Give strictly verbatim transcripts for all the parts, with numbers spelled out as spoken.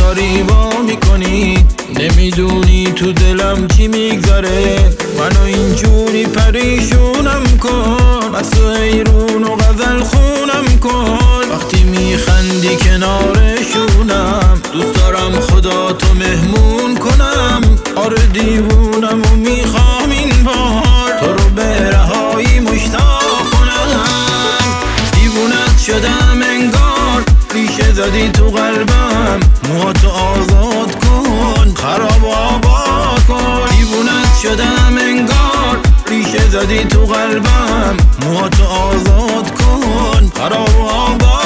کاری وا میکنی، نمیدونی تو دلم چی میگذره. منو اینجوری پریشونم کن، بس و حیرون و غزل خونم کن. وقتی میخندی کنارشونم، دوست دارم خدا تو مهمون کنم. آره دیوونم و میخوام این بار تو رو به رهایی مشتاق کنم. دیوونت شدم انگار، ریشه زدی تو قلبم، موهاتو آزاد کن، خراب و آباد کن. دیوونت شدم انگار، ریشه زدی تو قلبم، موهاتو آزاد کن، خراب و آباد کن.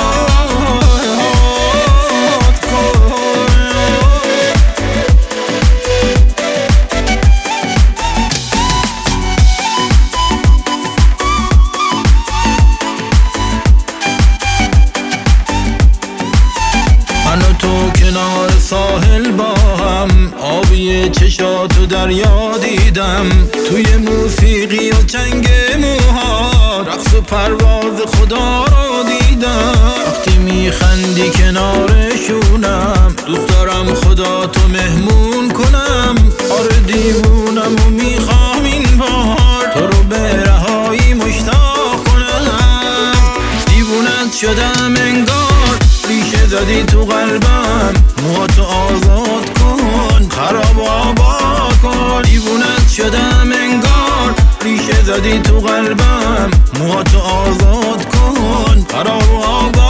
من و تو کنار ساحل با هم، آبی چشاتو دریا دیدم. توی موسیقی و چنگ موها، رقص و پرواز خدا رو دیدم. وقتی میخندی کنارشونم، دوست دارم خدا تو مهمون کنم. آره دیوونم و میخوام این بار تو رو به رهایی مشتاق کنم. دیوونت شدم انگار، ریشه زدی تو قلبم، موهاتو آزاد کن، خراب و آباد کن. دیوونت شدم انگار، ریشه زدی تو قلبم، موهاتو آزاد کن، خراب و آباد